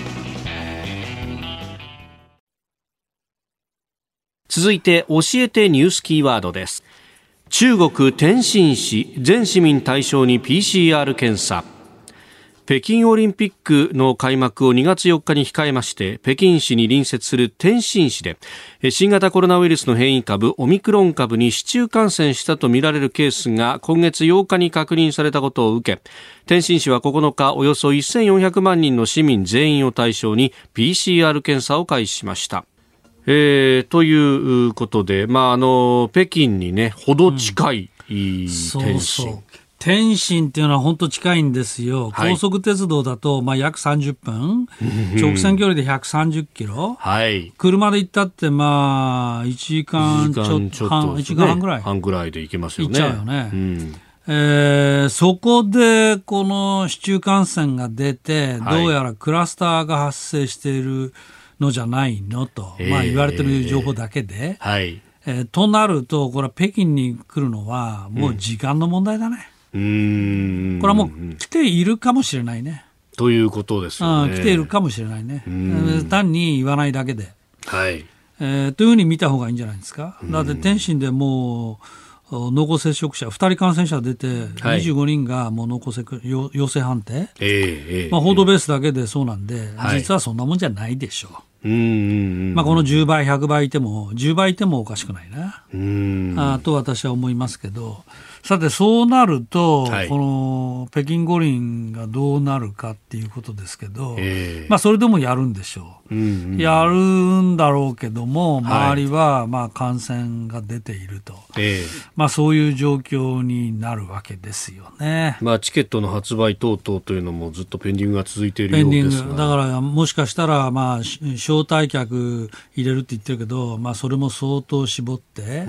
続いて教えてニュースキーワードです。中国天津市、全市民対象に ピーシーアール 検査。北京オリンピックの開幕をにがつよっかに控えまして、北京市に隣接する天津市で新型コロナウイルスの変異株オミクロン株に市中感染したとみられるケースが今月ようかに確認されたことを受け、天津市はここのかおよそせんよんひゃくまんにんの市民全員を対象に ピーシーアール 検査を開始しました。えー、ということで、まあ、あの北京にねほど近い、うん、天津。そうそう、 天津っていうのは本当近いんですよ。はい、高速鉄道だとまあ約さんじゅっぷん、直線距離でひゃくさんじゅっキロ、はい、車で行ったってまあいちじかんちょっと、いちじかん、いちじかんはんぐらい半ぐらいで行けますよね。 行っちゃうよね。うん、えー、そこでこの市中感染が出て、はい、どうやらクラスターが発生しているのじゃないのと、まあ、言われてる情報だけで、えーはいえー、となるとこれは北京に来るのはもう時間の問題だね。うん、うーん、これはもう来ているかもしれないね。 ということですよね。 来ているかもしれないね。単に言わないだけで、 はいえー、というふうに見た方がいいんじゃないですか。だって天津でもう濃厚接触者ふたり感染者出て、はい、にじゅうごにんがもう濃厚接触陽性判定、えーまあ、報道ベースだけでそうなんで、はい、実はそんなもんじゃないでしょう。うんうんうんまあ、このじゅうばいひゃくばいいてもじゅうばいいてもおかしくないな、うんあと私は思いますけど、さてそうなると、はい、この北京五輪がどうなるかっていうことですけど、えーまあ、それでもやるんでしょう、うんうん、やるんだろうけども周りはまあ感染が出ていると、はいまあ、そういう状況になるわけですよね。 まあ、チケットの発売等々というのもずっとペンディングが続いているようですが、 ペンディングだからもしかしたらまあ招待客入れるって言ってるけど、まあ、それも相当絞って、うん、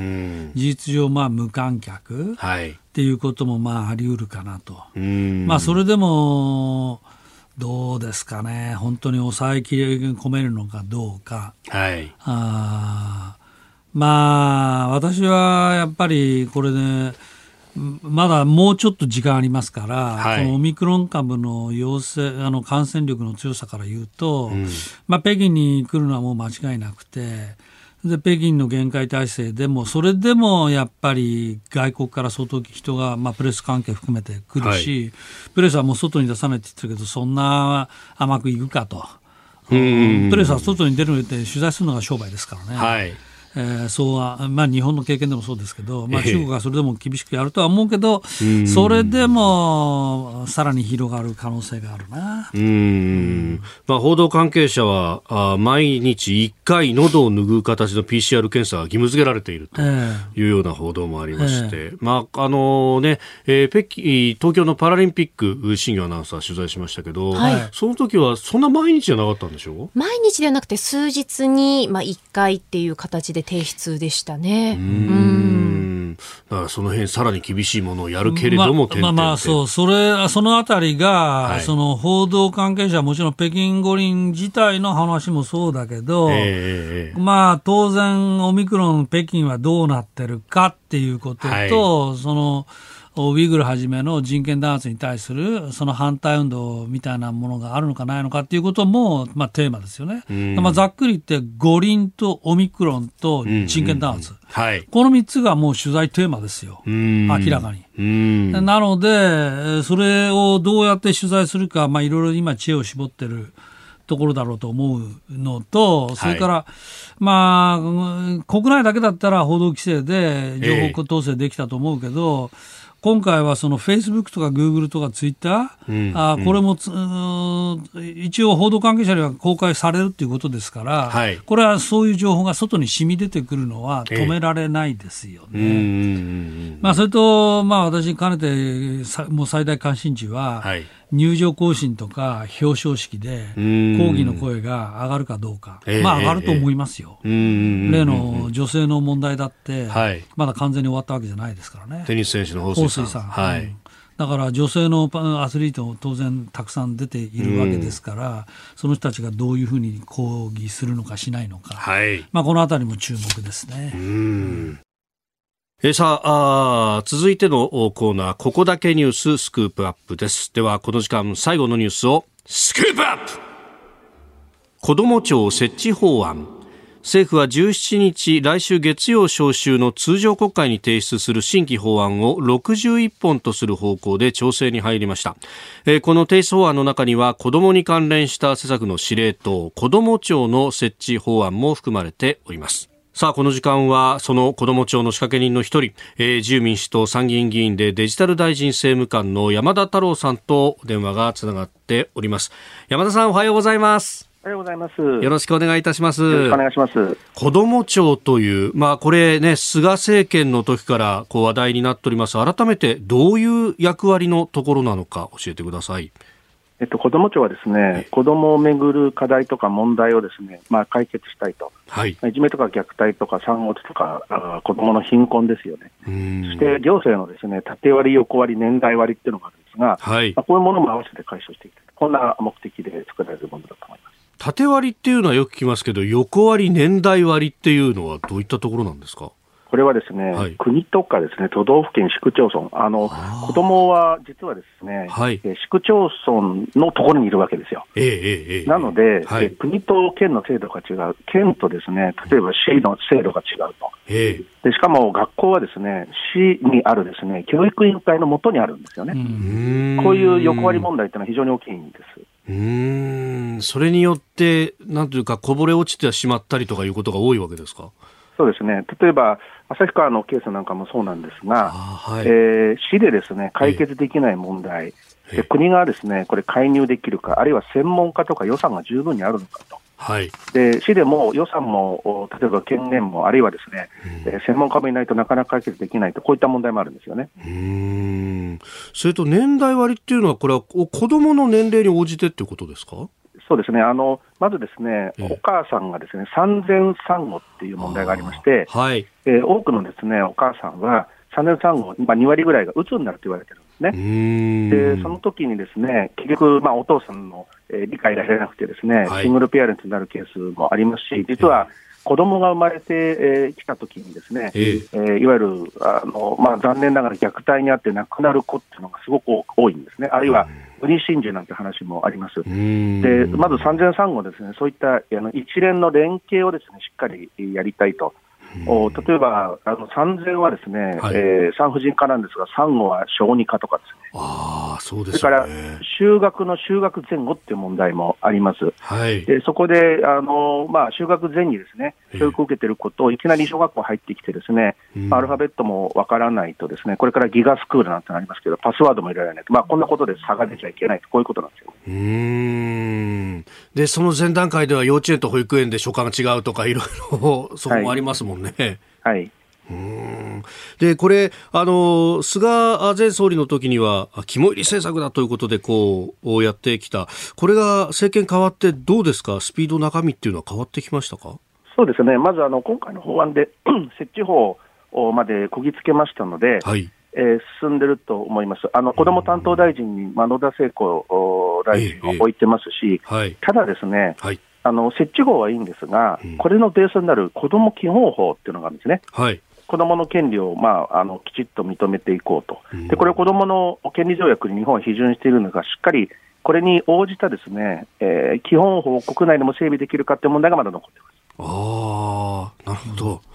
事実上まあ無観客、はいっていうこともまああり得るかなと。うんまあ、それでもどうですかね、本当に抑えきれ込めるのかどうか、はい、あまあ私はやっぱりこれでまだもうちょっと時間ありますから、はい、このオミクロン株の陽性あの感染力の強さから言うと、うんまあ、北京に来るのはもう間違いなくて、で北京の厳戒態勢でもそれでもやっぱり外国から相当人が、まあ、プレス関係含めて来るし、はい、プレスはもう外に出さないって言ってるけどそんな甘くいくかと、うん、プレスは外に出るのって取材するのが商売ですからね、はいえー、そうはまあ、日本の経験でもそうですけど、まあ、中国はそれでも厳しくやるとは思うけど、えー、それでもさらに広がる可能性があるな。 うん、うんまあ、報道関係者はあ毎日いっかい喉を拭う形の ピーシーアール 検査が義務付けられているというような報道もありまして、えーまああのねえー、北京東京のパラリンピック新業アナウンサー取材しましたけど、はい、その時はそんな毎日じゃなかったんでしょう。 毎日ではなくて数日に、まあ、いっかいっていう形で提出でしたね。うーんだからその辺さらに厳しいものをやるけれども、 ままあまあそうそれそのあたりが、はい、その報道関係者はもちろん北京五輪自体の話もそうだけど、えー、まあ当然オミクロン北京はどうなってるかっていうことと、はい、そのウイグルはじめの人権弾圧に対するその反対運動みたいなものがあるのかないのかっていうことも、まあ、テーマですよね。まあ、ざっくり言って五輪とオミクロンと人権弾圧、うんうんうんはい、このみっつがもう取材テーマですよ、明らかに。うんなのでそれをどうやって取材するか、まあ、いろいろ今知恵を絞ってるところだろうと思うのと、それから、はい、まあ国内だけだったら報道規制で情報統制できたと思うけど、えー今回はそのフェイスブックとかグーグルとかツイッター、うん、あこれもつ、うん、一応報道関係者には公開されるということですから、はい、これはそういう情報が外に染み出てくるのは止められないですよね。えーうんまあ、それと、まあ、私かねてもう最大関心事は、はい、入場行進とか表彰式で抗議の声が上がるかどうか、えー、まあ上がると思いますよ、えー、例の女性の問題だって、はい、まだ完全に終わったわけじゃないですからね。 テニス選手の彭帥さん、 さん、はい、だから女性のアスリートも当然たくさん出ているわけですから、その人たちがどういうふうに抗議するのかしないのか、はいまあ、このあたりも注目ですね。うんえさあ、あ続いてのコーナー、ここだけニューススクープアップです。ではこの時間最後のニュースをスクープアップ。こども庁設置法案。政府はじゅうしちにち来週月曜召集の通常国会に提出する新規法案をろくじゅういっぽんとする方向で調整に入りました。えー、この提出法案の中には子どもに関連した施策の司令塔、こども庁の設置法案も含まれております。さあこの時間はそのこども庁の仕掛け人の一人、えー、自由民主党参議院議員でデジタル大臣政務官の山田太郎さんと電話がつながっております。山田さんおはようございます。 おはようございます。 よろしくお願いいたします。 よろしくお願いします。 こども庁という、まあこれね、菅政権の時からこう話題になっております。改めてどういう役割のところなのか教えてください。 えっと、こども庁はですね、子どもをめぐる課題とか問題をですね、まあ、解決したいと、はい、いじめとか虐待とか産後とかあ子どもの貧困ですよね。そして行政のですね、縦割り横割り年代割りっていうのがあるんですが、はいまあ、こういうものも合わせて解消していきたい、こんな目的で作られるものだと思います。 縦割りっていうのはよく聞きますけど、横割り年代割っていうのはどういったところなんですか。 これはですね、はい、国とかですね、都道府県、市区町村、あの子どもは実はですね、はい、市区町村のところにいるわけですよ。えーえー、なので、はい、国と県の制度が違う、県とですね、例えば市の制度が違うと。えー、でしかも学校はですね、市にあるですね、教育委員会の下にあるんですよね。うんこういう横割り問題というのは非常に大きいんです。 うーんそれによってなんというかこぼれ落ちてしまったりとかいうことが多いわけですか。 そうですね。例えば旭川のケースなんかもそうなんですが、はいえー、市でですね解決できない問題、えー、で国がですねこれ介入できるか、あるいは専門家とか予算が十分にあるのかと、はい、で市でも予算も例えば権限もあるいはですね、うん、専門家もいないとなかなか解決できないと、こういった問題もあるんですよね。 うーんそれと年代割っていうのはこれは子どもの年齢に応じてっていうことですか。 そうですね、あのまずですね、えー、お母さんがですね産前産後っていう問題がありまして、はいえー、多くのですねお母さんは産前産後、まあ、にわりぐらいがうつになると言われてるんですね。うーんでその時にですね結局、まあ、お父さんの、えー、理解が得られなくてですね、はい、シングルペアレントになるケースもありますし、実は、えー子供が生まれてき、えー、たときにですね、えーえー、いわゆるあの、まあ、残念ながら虐待にあって亡くなる子っていうのがすごく多いんですね。あるいは無理心中なんて話もあります。でまず産前産後ですね、そういったあの一連の連携をですねしっかりやりたいと。お例えばあの産前はですね、はいえー、産婦人科なんですが、産後は小児科とかですね。 あそうですよね。 それから就学の就学前後っていう問題もあります。はい、でそこであの、まあ、就学前にですね教育を受けていることをいきなり小学校入ってきてですね、アルファベットもわからないとですね、これからギガスクールなんてなりますけど、パスワードも入れられないと、まあ、こんなことで差が出ちゃいけないと、こういうことなんですよ。 うーんでその前段階では幼稚園と保育園で所管が違うとかいろいろそこもありますもんね。はい、はいうんでこれあの菅前総理の時には肝入り政策だということでこうやってきた、これが政権変わってどうですか、スピード中身っていうのは変わってきましたか。 そうですね、まずあの今回の法案で設置法までこぎつけましたので、はいえー、進んでると思います。あの子ども担当大臣に、まあ、野田聖子大臣を置いてますし、えーはい、ただですね、はいあの設置法はいいんですが、うん、これのベースになる子ども基本法っていうのがあるんですね。はい子どもの権利を、まあ、あのきちっと認めていこうと。でこれ子どもの権利条約に日本は批准しているのが、しっかりこれに応じたですね、えー、基本法を国内でも整備できるかという問題がまだ残っています。 ああなるほど。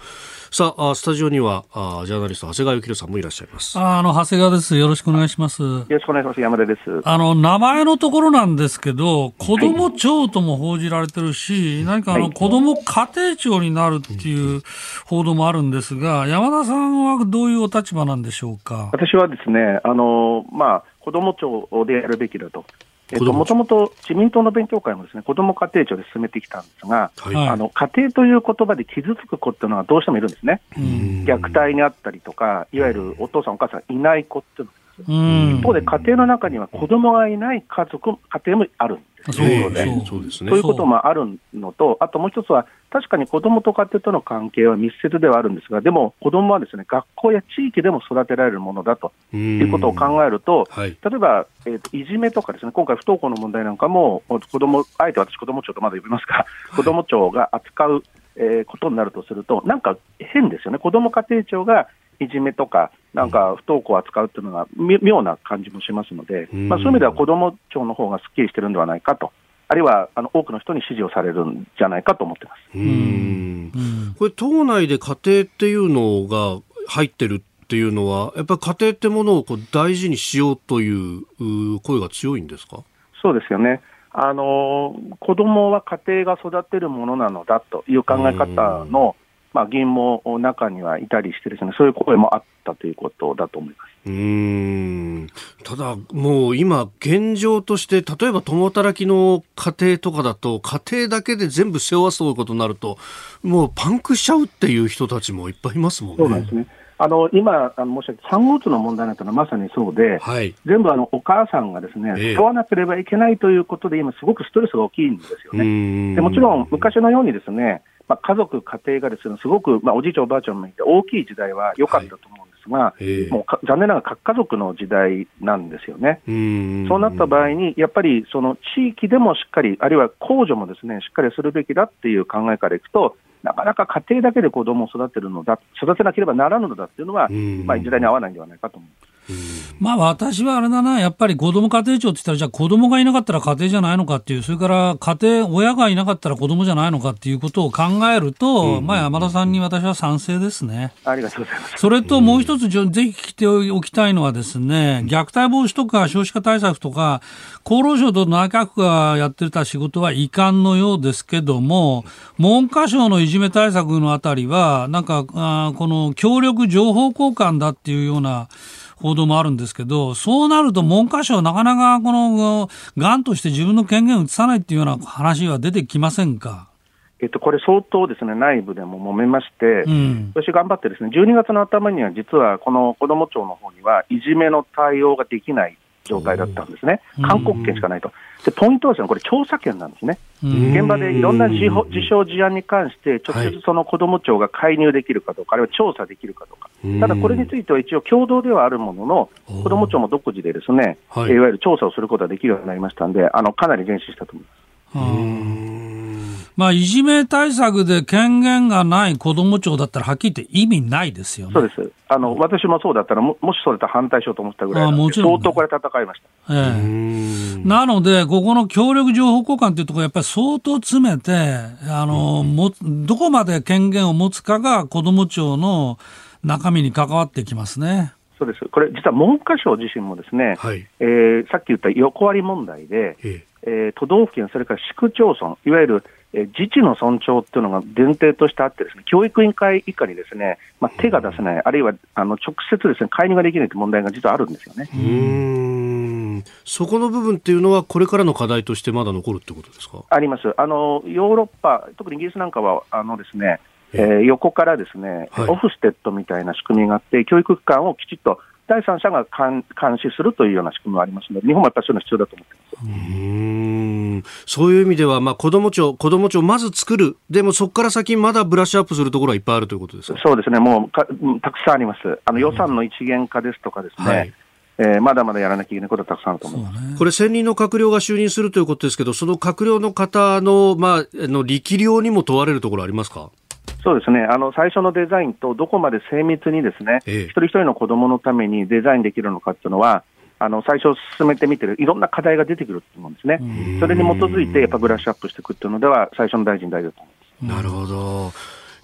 さあ、スタジオにはあジャーナリスト長谷川幸宏さんもいらっしゃいます。 ああの長谷川です。よろしくお願いします。 よろしくお願いします。山田です。 あの名前のところなんですけど、子ども庁とも報じられてるし、はい、何かあの、はい、子ども家庭庁になるっていう報道もあるんですが、山田さんはどういうお立場なんでしょうか。 私はですね、あのまあ子ども庁でやるべきだと。えっと、もともと自民党の勉強会もですね、子ども家庭庁で進めてきたんですが、はい、あの家庭という言葉で傷つく子っていうのはどうしてもいるんですね。虐待にあったりとか、いわゆるお父さんお母さんいない子っていうの一方で家庭の中には子供がいない家族、家庭もあるんですよね。そうですね。ということもあるのと、あともう一つは、確かに子供と家庭との関係は密接ではあるんですが、でも子供はですね、学校や地域でも育てられるものだということを考えると、はい、例えば、えーと、いじめとかですね、今回不登校の問題なんかも、子供、あえて私子供庁とまだ呼びますが、はい、子供庁が扱う、えー、ことになるとすると、なんか変ですよね。子供家庭庁がいじめとか、なんか不登校を扱うっていうのが妙な感じもしますので、まあ、そういう意味では子ども庁の方がすっきりしてるんではないかと、あるいはあの多くの人に支持をされるんじゃないかと思っています。 うーん、これ、党内で家庭っていうのが入ってるっていうのは、やっぱり家庭ってものをこう大事にしようという声が強いんですか。 そうですよね。あの子どもは家庭が育てるものなのだという考え方のまあ、議員も中にはいたりしてですね、そういう声もあったということだと思います。 うーん、ただもう今現状として、例えば共働きの家庭とかだと、家庭だけで全部背負わすということになると、もうパンクしちゃうっていう人たちもいっぱいいますもんね。 そうなんですね。あの今あの申し上げた産後うつの問題なんてのはまさにそうで、はい、全部あのお母さんがですね、背負わなければいけないということで今すごくストレスが大きいんですよね。でもちろん昔のようにですね、まあ、家族、家庭がですね、すごく、まあ、おじいちゃん、おばあちゃんもいて大きい時代は良かったと思うんですが、はい、もうか残念ながら核家族の時代なんですよね。うんそうなった場合に、やっぱりその地域でもしっかり、あるいは公助もですね、しっかりするべきだっていう考えからいくと、なかなか家庭だけで子供を育てるのだ、育てなければならぬのだっていうのは、まあ、時代に合わないんではないかと思います。 まあ私はあれだな、やっぱり子ども家庭庁って言ったら、じゃあ子どもがいなかったら家庭じゃないのかっていう、それから家庭、親がいなかったら子どもじゃないのかっていうことを考えると、うんうん、まあ山田さんに私は賛成ですね。 ありがとうございます。 それともう一つ、ぜひ聞いておきたいのはですね、虐待防止とか少子化対策とか、厚労省と内閣府がやってた仕事は遺憾のようですけども、文科省のいじめ対策のあたりは、なんか、あこの協力情報交換だっていうような報道もあるんですけど、そうなると文科省なかなかこのがんとして自分の権限を移さないっていうような話は出てきませんか。 えっと、これ相当ですね、内部でも揉めまして、うん、私頑張ってですね、じゅうにがつの頭には実はこの子ども庁の方にはいじめの対応ができない状態だったんですね。勧告権しかないと。でポイントはですね、これ調査権なんですね。現場でいろんな事象事案に関して直接その子ども庁が介入できるかどうか、あるいは調査できるかどうか。ただこれについては一応共同ではあるものの、子ども庁も独自でですね、はい、いわゆる調査をすることができるようになりましたので、あのかなり前進したと思います。 まあ、いじめ対策で権限がない子ども庁だったらはっきり言って意味ないですよね。 そうです。あの私もそうだったら も, もしそうだったら反対しようと思ったぐらいなんで、もちろんね、相当これ戦いました、ええ、なのでここの協力情報交換というところやっぱり相当詰めて、あの、うん、もどこまで権限を持つかが子ども庁の中身に関わってきますね。 そうです。これ実は文科省自身もですね、はい、えー、さっき言った横割り問題で、ええー、都道府県、それから市区町村、いわゆるえ自治の尊重というのが前提としてあってですね、教育委員会以下にですね、まあ、手が出せない、あるいはあの直接ですね、介入ができないという問題が実はあるんですよね。 うーん、そこの部分っていうのはこれからの課題としてまだ残るってことですか。 あります。あのヨーロッパ、特にイギリスなんかはあのですね、えー、横からですね、はい、オフステッドみたいな仕組みがあって、教育機関をきちっと第三者が監視するというような仕組みもありますので、日本もやっぱりそういうの必要だと思っています。 うーん、そういう意味では、まあ、子ども庁、子ども庁まず作る、でもそこから先まだブラッシュアップするところはいっぱいあるということですか。 そうですね、もうかたくさんあります。あの予算の一元化ですとかですね、はい、えー、まだまだやらなきゃいけないことはたくさんあると思います。 これ専任の閣僚が就任するということですけど、その閣僚の方の、まあ、の力量にも問われるところありますか。 そうですね、あの最初のデザインとどこまで精密にですね、ええ、一人一人の子どものためにデザインできるのかっていうのは、あの最初進めてみてるいろんな課題が出てくると思うんですね。それに基づいてやっぱブラッシュアップしていくっていうのでは最初の大臣大事だと思います。 なるほど。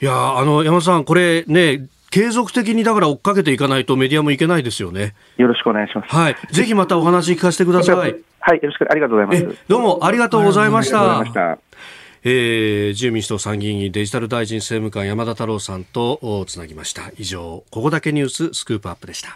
いやあの山田さん、これね、継続的にだから追っかけていかないとメディアもいけないですよね。 よろしくお願いします。 はい、ぜひまたお話聞かせてください。はい、よろしく、ありがとうございます。 どうもありがとうございました。 ありがとうございました。 えー、自由民主党参議院議員デジタル大臣政務官山田太郎さんとつなぎました。以上、ここだけニューススクープアップでした。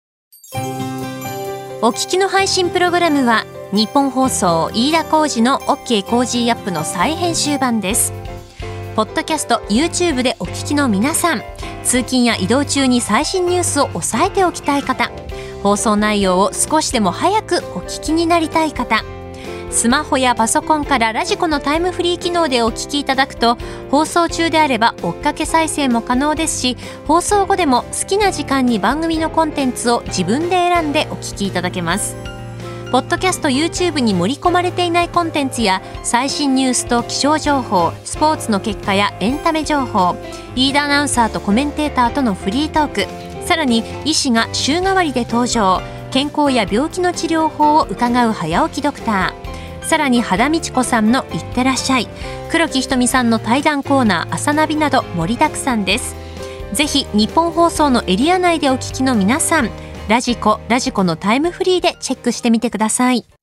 お聞きの配信プログラムは日本放送飯田浩司の OK コージーアップの再編集版です。ポッドキャスト YouTube でお聞きの皆さん、通勤や移動中に最新ニュースを押さえておきたい方、放送内容を少しでも早くお聞きになりたい方、スマホやパソコンからラジコのタイムフリー機能でお聞きいただくと、放送中であれば追っかけ再生も可能ですし、放送後でも好きな時間に番組のコンテンツを自分で選んでお聞きいただけます。ポッドキャスト YouTube に盛り込まれていないコンテンツや最新ニュースと気象情報、スポーツの結果やエンタメ情報、飯田アナウンサーとコメンテーターとのフリートーク、さらに医師が週替わりで登場、健康や病気の治療法を伺う早起きドクター、さらに羽田美智子さんのいってらっしゃい、黒木ひとみさんの対談コーナー朝ナビなど盛りだくさんです。ぜひ日本放送のエリア内でお聞きの皆さん、ラジコ、ラジコのタイムフリーでチェックしてみてください。